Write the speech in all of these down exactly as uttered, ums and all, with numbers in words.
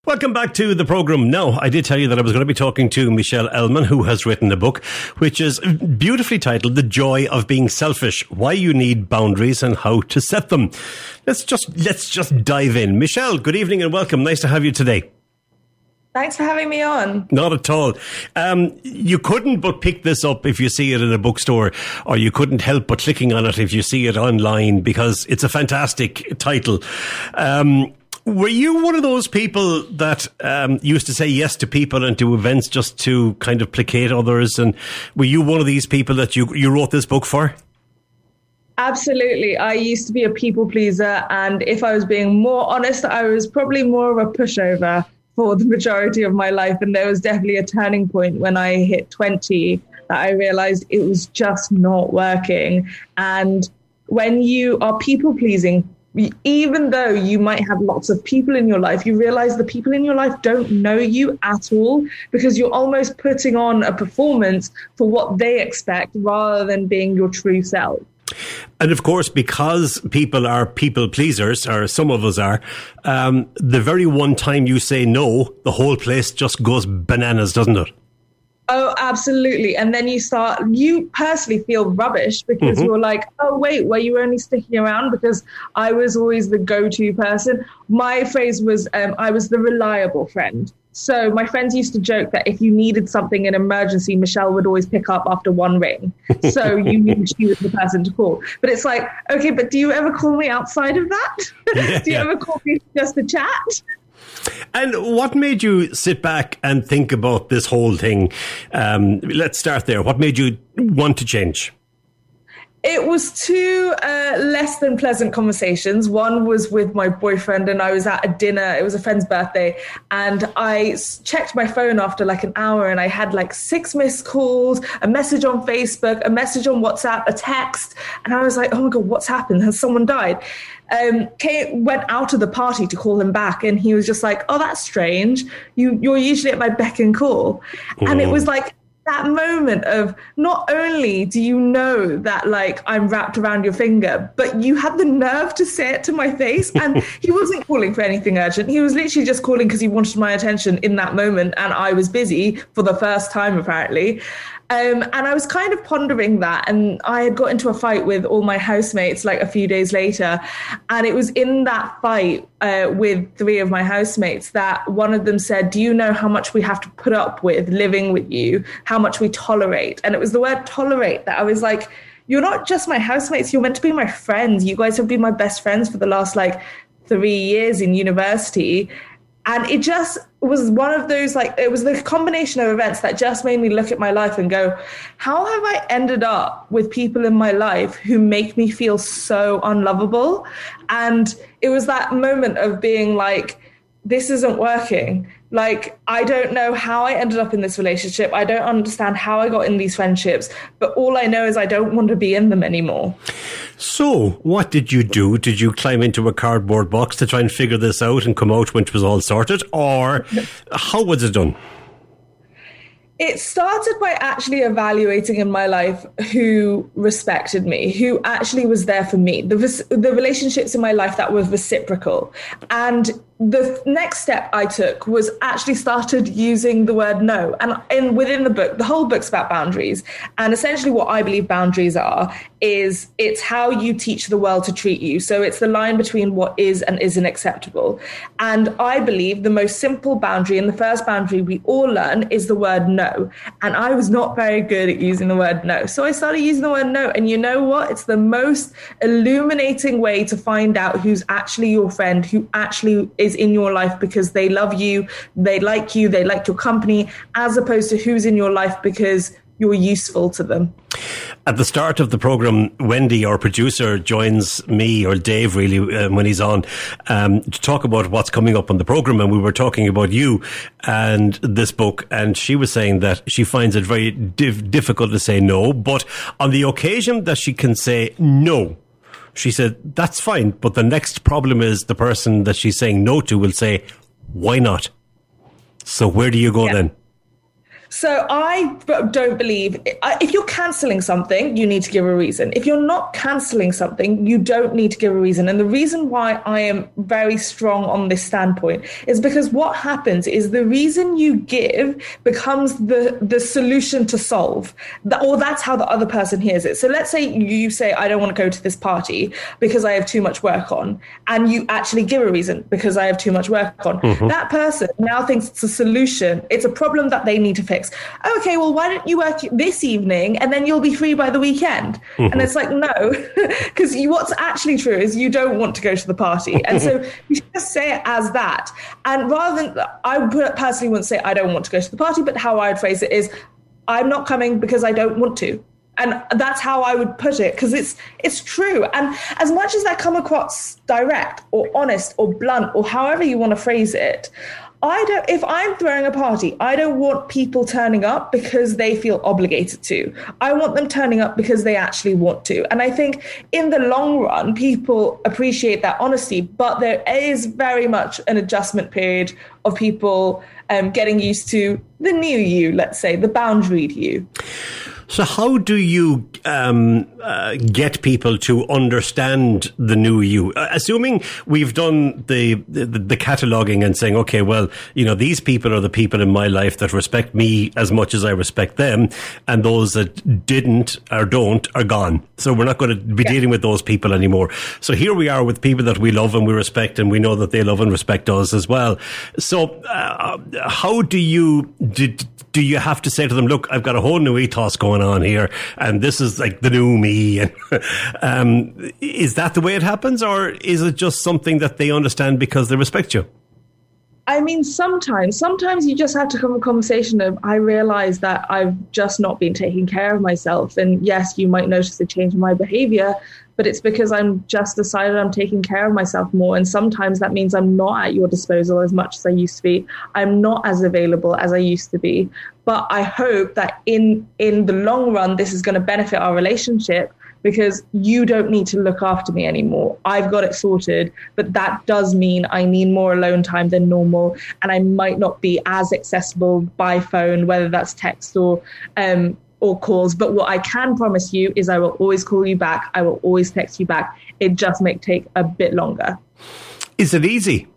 Welcome back to the programme. Now, I did tell you that I was going to be talking to Michelle Elman, who has written a book which is beautifully titled The Joy of Being Selfish, Why You Need Boundaries and How to Set Them. Let's just let's just dive in. Michelle, good evening and welcome. Nice to have you today. Thanks for having me on. Not at all. Um, you couldn't but pick this up if you see it in a bookstore, or you couldn't help but clicking on it if you see it online, because it's a fantastic title. Um Were you one of those people that um, used to say yes to people and to events just to kind of placate others? And were you one of these people that you, you wrote this book for? Absolutely. I used to be a people pleaser. And if I was being more honest, I was probably more of a pushover for the majority of my life. And there was definitely a turning point when I hit twenty that I realized it was just not working. And when you are people pleasing, even though you might have lots of people in your life, you realize the people in your life don't know you at all, because you're almost putting on a performance for what they expect rather than being your true self. And of course, because people are people pleasers, or some of us are, um, the very one time you say no, the whole place just goes bananas, doesn't it? Oh, absolutely. And then you start, you personally feel rubbish because mm-hmm. you're like, oh, wait, were you only sticking around because I was always the go-to person? My phrase was, um, I was the reliable friend. So my friends used to joke that if you needed something in emergency, Michelle would always pick up after one ring. So you knew she was the person to call. But it's like, okay, but do you ever call me outside of that? Yeah, do you yeah. ever call me just to chat? And what made you sit back and think about this whole thing? Um, let's start there. What made you want to change? It was two uh, less than pleasant conversations. One was with my boyfriend, and I was at a dinner. It was a friend's birthday. And I s- checked my phone after like an hour, and I had like six missed calls, a message on Facebook, a message on WhatsApp, a text. And I was like, oh my God, what's happened? Has someone died? Um, came, went out of the party to call him back. And he was just like, oh, that's strange. You, you're usually at my beck and call. Mm. And it was like, that moment of not only do you know that like I'm wrapped around your finger, but you had the nerve to say it to my face. And he wasn't calling for anything urgent. He was literally just calling because he wanted my attention in that moment. And I was busy for the first time, apparently. Um, and I was kind of pondering that. And I had got into a fight with all my housemates like a few days later. And it was in that fight uh, with three of my housemates that one of them said, do you know how much we have to put up with living with you, how much we tolerate? And it was the word tolerate that I was like, you're not just my housemates, you're meant to be my friends. You guys have been my best friends for the last like three years in university. And it just was one of those, like, it was the combination of events that just made me look at my life and go, how have I ended up with people in my life who make me feel so unlovable? And it was that moment of being like, this isn't working. Like, I don't know how I ended up in this relationship. I don't understand how I got in these friendships, but all I know is I don't want to be in them anymore. So what did you do? Did you climb into a cardboard box to try and figure this out and come out when it was all sorted? Or how was it done? It started by actually evaluating in my life who respected me, who actually was there for me, the the relationships in my life that were reciprocal. And the next step I took was actually started using the word no. And in, within the book, the whole book's about boundaries. And essentially what I believe boundaries are is it's how you teach the world to treat you. So it's the line between what is and isn't acceptable. And I believe the most simple boundary and the first boundary we all learn is the word no. And I was not very good at using the word no. So I started using the word no. And you know what? It's the most illuminating way to find out who's actually your friend, who actually is in your life because they love you, they like you, they like your company, as opposed to who's in your life because you're useful to them. At the start of the programme, Wendy, our producer, joins me, or Dave really, um, when he's on, um, to talk about what's coming up on the programme. And we were talking about you and this book. And she was saying that she finds it very div- difficult to say no. But on the occasion that she can say no, she said, that's fine. But the next problem is the person that she's saying no to will say, why not? So where do you go yeah. then? So I don't believe, if you're cancelling something, you need to give a reason. If you're not cancelling something, you don't need to give a reason. And the reason why I am very strong on this standpoint is because what happens is the reason you give becomes the, the solution to solve, or that's how the other person hears it. So let's say you say, I don't want to go to this party because I have too much work on, and you actually give a reason because I have too much work on. Mm-hmm. That person now thinks it's a solution. It's a problem that they need to fix. Okay, well, why don't you work this evening and then you'll be free by the weekend? Mm-hmm. And it's like, no, because what's actually true is you don't want to go to the party. And so you should just say it as that. And rather than, I personally wouldn't say I don't want to go to the party, but how I'd phrase it is, I'm not coming because I don't want to. And that's how I would put it, because it's it's true. And as much as that come across direct or honest or blunt or however you want to phrase it, I don't, if I'm throwing a party, I don't want people turning up because they feel obligated to. I want them turning up because they actually want to. And I think in the long run, people appreciate that honesty, but there is very much an adjustment period of people um, getting used to the new you, let's say, the boundaried you. So how do you um, uh, get people to understand the new you? Uh, assuming we've done the, the the cataloguing and saying, okay, well, you know, these people are the people in my life that respect me as much as I respect them, and those that didn't or don't are gone. So we're not going to be yeah. dealing with those people anymore. So here we are with people that we love and we respect, and we know that they love and respect us as well. So uh, how do you... Did, Do you have to say to them, look, I've got a whole new ethos going on here, and this is like the new me? And, um, is that the way it happens, or is it just something that they understand because they respect you? I mean, sometimes, sometimes you just have to have a conversation of, I realize that I've just not been taking care of myself. And yes, you might notice a change in my behavior, but it's because I'm just decided I'm taking care of myself more. And sometimes that means I'm not at your disposal as much as I used to be. I'm not as available as I used to be. But I hope that in, in the long run, this is going to benefit our relationship, because you don't need to look after me anymore. I've got it sorted, but that does mean I need more alone time than normal, and I might not be as accessible by phone, whether that's text or um, or calls. But what I can promise you is I will always call you back. I will always text you back. It just may take a bit longer. Is it easy?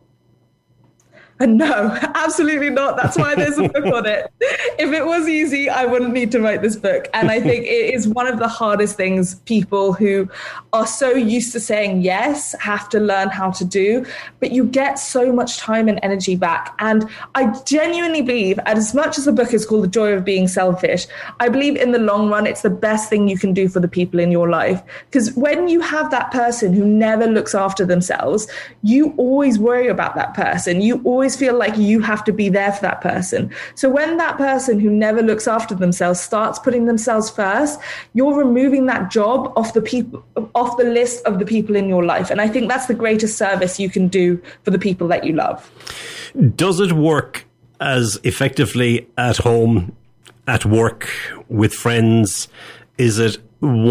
No, absolutely not. That's why there's a book on it. If it was easy, I wouldn't need to write this book. And I think it is one of the hardest things people who are so used to saying yes have to learn how to do. But you get so much time and energy back. And I genuinely believe, as much as the book is called The Joy of Being Selfish, I believe in the long run, it's the best thing you can do for the people in your life. Because when you have that person who never looks after themselves, you always worry about that person. You always feel like you have to be there for that person. So when that person who never looks after themselves starts putting themselves first, you're removing that job off the people, off the list of the people in your life. And I think that's the greatest service you can do for the people that you love. Does it work as effectively at home, at work, with friends? Is it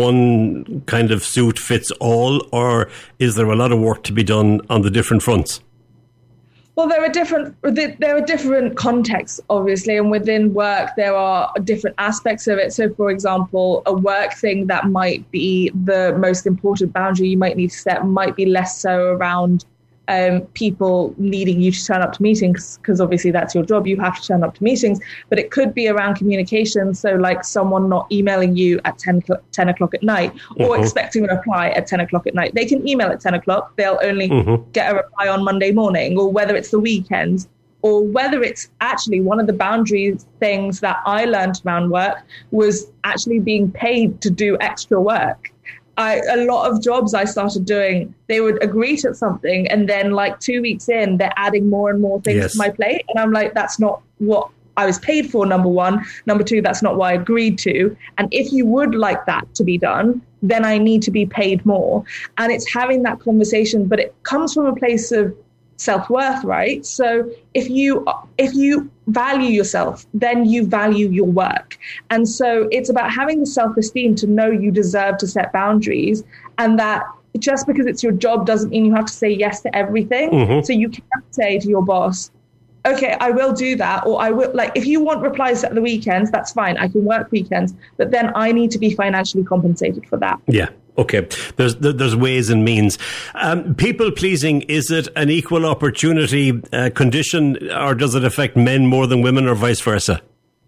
one kind of suit fits all, or is there a lot of work to be done on the different fronts? Well, there are different there are different contexts, obviously, and within work, there are different aspects of it. So, for example, a work thing that might be the most important boundary you might need to set might be less so around um, people needing you to turn up to meetings, because obviously that's your job. You have to turn up to meetings, but it could be around communication. So like someone not emailing you at ten o'clock at night, or mm-hmm. expecting a reply at ten o'clock at night. They can email at ten o'clock. They'll only mm-hmm. get a reply on Monday morning, or whether it's the weekends, or whether it's actually one of the boundary things that I learned around work was actually being paid to do extra work. I, a lot of jobs I started doing, they would agree to something, and then like two weeks in, they're adding more and more things yes. to my plate. And I'm like, that's not what I was paid for, number one. Number two, that's not what I agreed to. And if you would like that to be done, then I need to be paid more. And it's having that conversation, but it comes from a place of self-worth, right? So if you if you value yourself, then you value your work. And so it's about having the self-esteem to know you deserve to set boundaries, and that just because it's your job doesn't mean you have to say yes to everything. Mm-hmm. So you can't say to your boss, okay, I will do that. Or I will, like, if you want replies at the weekends, that's fine. I can work weekends, but then I need to be financially compensated for that. Yeah. Okay. There's there's ways and means. Um, people pleasing, is it an equal opportunity uh, condition, or does it affect men more than women, or vice versa?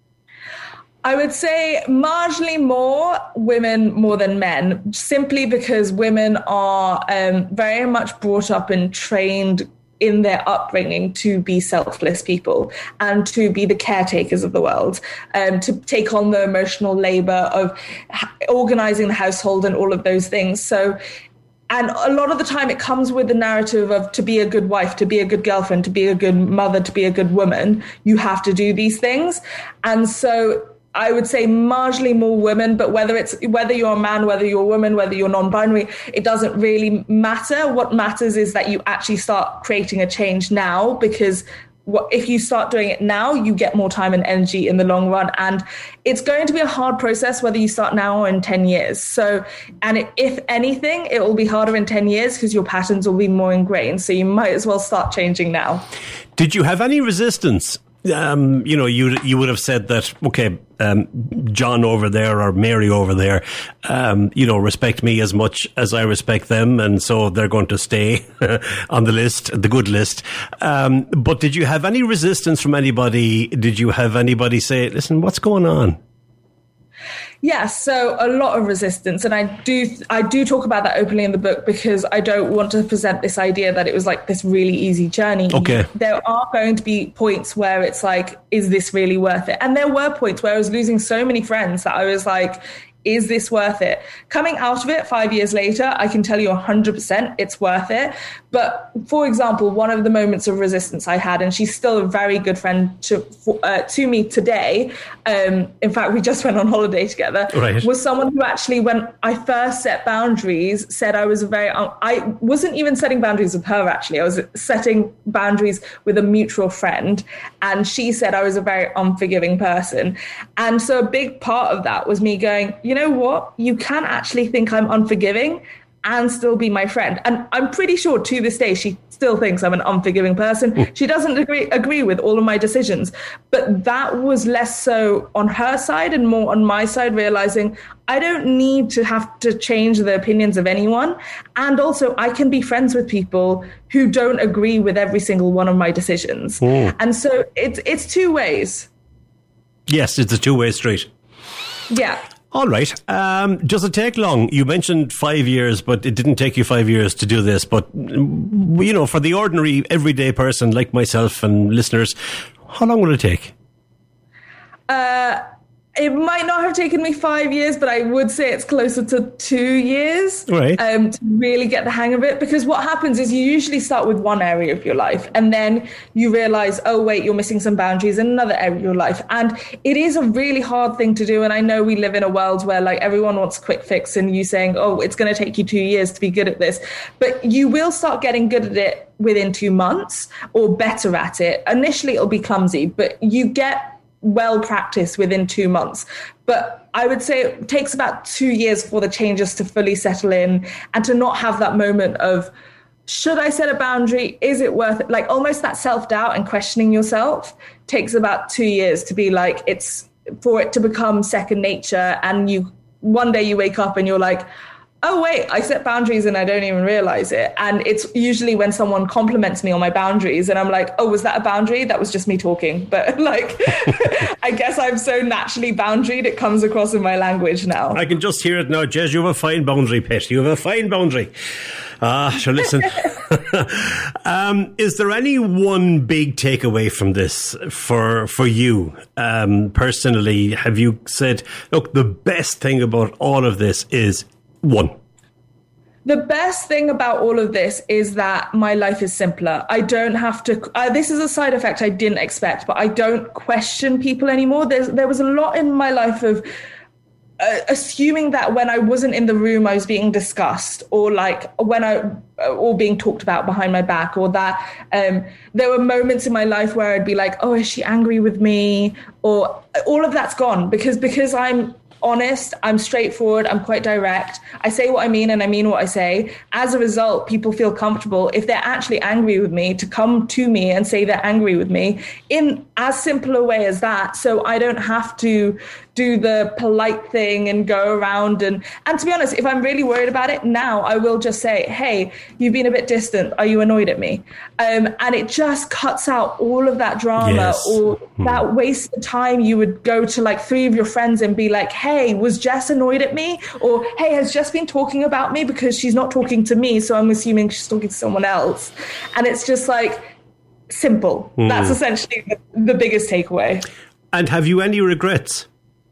I would say marginally more women more than men, simply because women are um, very much brought up and trained in their upbringing to be selfless people and to be the caretakers of the world, um, to take on the emotional labor of organizing the household and all of those things. So, and a lot of the time it comes with the narrative of to be a good wife, to be a good girlfriend, to be a good mother, to be a good woman, you have to do these things. And so I would say marginally more women, but whether it's whether you're a man, whether you're a woman, whether you're non-binary, it doesn't really matter. What matters is that you actually start creating a change now, because what, if you start doing it now, you get more time and energy in the long run. And it's going to be a hard process, whether you start now or in ten years. So, and it, if anything, it will be harder in ten years because your patterns will be more ingrained. So you might as well start changing now. Did you have any resistance? Um, you know, you you would have said that, okay, um, John over there or Mary over there, um, you know, respect me as much as I respect them, and so they're going to stay on the list, the good list. Um, but did you have any resistance from anybody? Did you have anybody say, listen, what's going on? Yes, so a lot of resistance, and I do I do talk about that openly in the book because I don't want to present this idea that it was like this really easy journey. Okay. There are going to be points where it's like, is this really worth it? And there were points where I was losing so many friends that I was like, is this worth it? Coming out of it five years later, I can tell you one hundred percent it's worth it. But for example, one of the moments of resistance I had, and she's still a very good friend to uh, to me today, um, in fact, we just went on holiday together, right, was someone who actually, when I first set boundaries, said I was a very, um, I wasn't even setting boundaries with her, actually. I was setting boundaries with a mutual friend, and she said I was a very unforgiving person. And so a big part of that was me going, you know what, you can actually think I'm unforgiving and still be my friend. And I'm pretty sure to this day, she still thinks I'm an unforgiving person. She doesn't agree, agree with all of my decisions. But that was less so on her side and more on my side, realizing I don't need to have to change the opinions of anyone. And also I can be friends with people who don't agree with every single one of my decisions. Mm. And so it's, it's two ways. Yes, it's a two-way street. Yeah. All right. Um, does it take long? You mentioned five years, but it didn't take you five years to do this. But, you know, for the ordinary, everyday person like myself and listeners, how long will it take? Uh, it might not have taken me five years, but I would say it's closer to two years right. um, to really get the hang of it. Because what happens is you usually start with one area of your life and then you realize, oh, wait, you're missing some boundaries in another area of your life. And it is a really hard thing to do. And I know we live in a world where like everyone wants a quick fix and you saying, oh, it's going to take you two years to be good at this. But you will start getting good at it within two months or better at it. Initially, it'll be clumsy, but you get well practiced within two months. But I would say it takes about two years for the changes to fully settle in and to not have that moment of, should I set a boundary? Is it worth it? Like almost that self-doubt and questioning yourself takes about two years to be like, it's for it to become second nature. And you one day you wake up and you're like, oh, wait, I set boundaries and I don't even realize it. And it's usually when someone compliments me on my boundaries and I'm like, oh, was that a boundary? That was just me talking. But like, I guess I'm so naturally boundaried, it comes across in my language now. I can just hear it now. Jez, you have a fine boundary, pet. You have a fine boundary. Ah, so listen. um, is there any one big takeaway from this for for you um, personally? Have you said, look, the best thing about all of this is one? The best thing about all of this is that my life is simpler. I don't have to, uh, this is a side effect I didn't expect, but I don't question people anymore. There's, there was a lot in my life of uh, assuming that when I wasn't in the room, I was being discussed, or like when I, or being talked about behind my back, or that um, there were moments in my life where I'd be like, oh, is she angry with me? Or all of that's gone because, because I'm honest, I'm straightforward, I'm quite direct. I say what I mean and I mean what I say. As a result, people feel comfortable, if they're actually angry with me, to come to me and say they're angry with me in as simple a way as that. So I don't have to do the polite thing and go around. And, and to be honest, if I'm really worried about it now, I will just say, hey, you've been a bit distant. Are you annoyed at me? Um, and it just cuts out all of that drama yes. or hmm. that wasted time. You would go to like three of your friends and be like, hey, was Jess annoyed at me? Or, hey, has Jess been talking about me? Because she's not talking to me, so I'm assuming she's talking to someone else. And it's just like simple. Mm. That's essentially the, the biggest takeaway. And have you any regrets?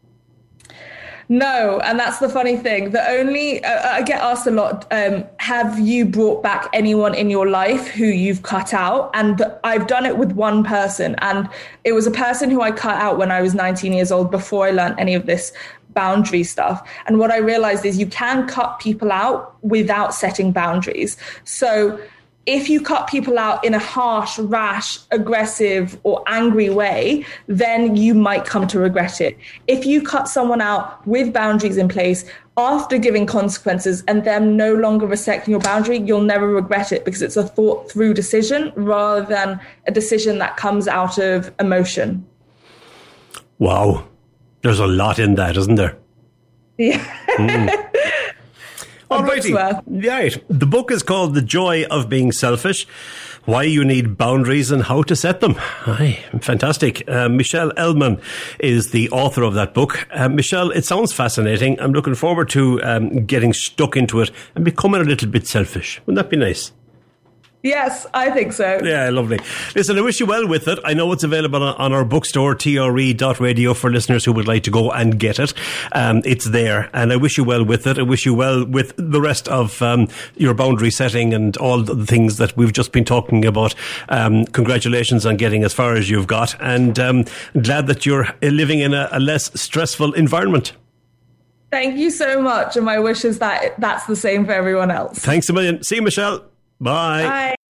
No, and that's the funny thing. The only, uh, I get asked a lot, um, have you brought back anyone in your life who you've cut out? And I've done it with one person. And it was a person who I cut out when I was nineteen years old, before I learned any of this boundary stuff. And what I realized is you can cut people out without setting boundaries. So if you cut people out in a harsh, rash, aggressive, or angry way, then you might come to regret it. If you cut someone out with boundaries in place, after giving consequences and them no longer respecting your boundary, you'll never regret it, because it's a thought through decision rather than a decision that comes out of emotion. Wow. There's a lot in that, isn't there? Yeah. Mm. All righty. Right. The book is called The Joy of Being Selfish, Why You Need Boundaries and How to Set Them. Aye, fantastic. Uh, Michelle Elman is the author of that book. Uh, Michelle, it sounds fascinating. I'm looking forward to um, getting stuck into it and becoming a little bit selfish. Wouldn't that be nice? Yes, I think so. Yeah, lovely. Listen, I wish you well with it. I know it's available on our bookstore, T R E dot radio, for listeners who would like to go and get it. Um, it's there, and I wish you well with it. I wish you well with the rest of um, your boundary setting and all the things that we've just been talking about. Um, congratulations on getting as far as you've got, and um, glad that you're living in a, a less stressful environment. Thank you so much, and my wish is that that's the same for everyone else. Thanks a million. See you, Michelle. Bye. Bye.